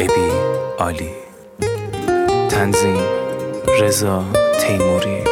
ابی عالی. تنظیم رضا تیموری.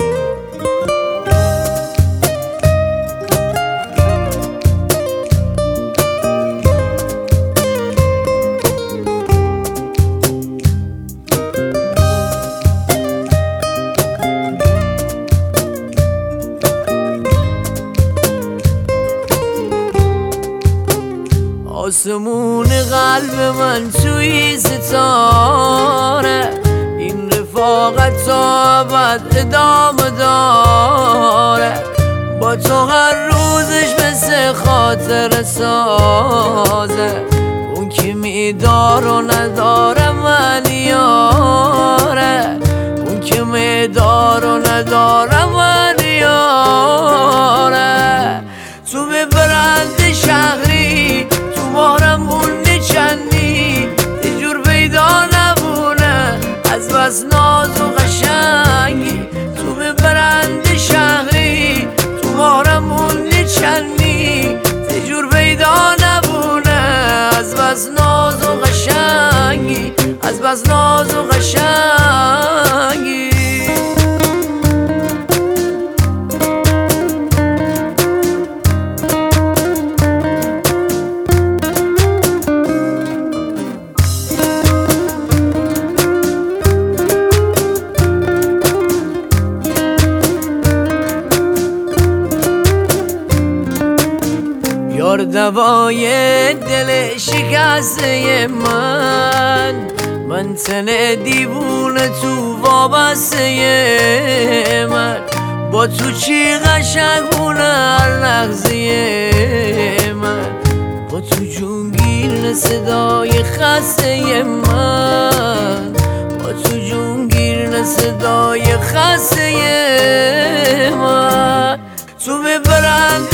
آسمون قلب من توی ستاره، این رفاقت تا ابد ادامه داره. با تو هر روزش مثل خاطر سازه، اون که میدار و نداره من یاره، اون که میدار و نداره من یاره. تو به برند شهری مهرم مونده چندی، یه جور پیدا نبونه از بس ناز و قشنگی. تو به برند شهری تو مهرم مونده چندی، یه جور پیدا نبونه از بس ناز و قشنگی، از بس ناز و قشنگی. یار دوای دل شکسته من تن دیوونه تو وابسته من. با تو چی قشنگونه هر لحظه من، با تو جونگیر صدای خسته من، با تو جونگیر صدای خسته من. تو ببرند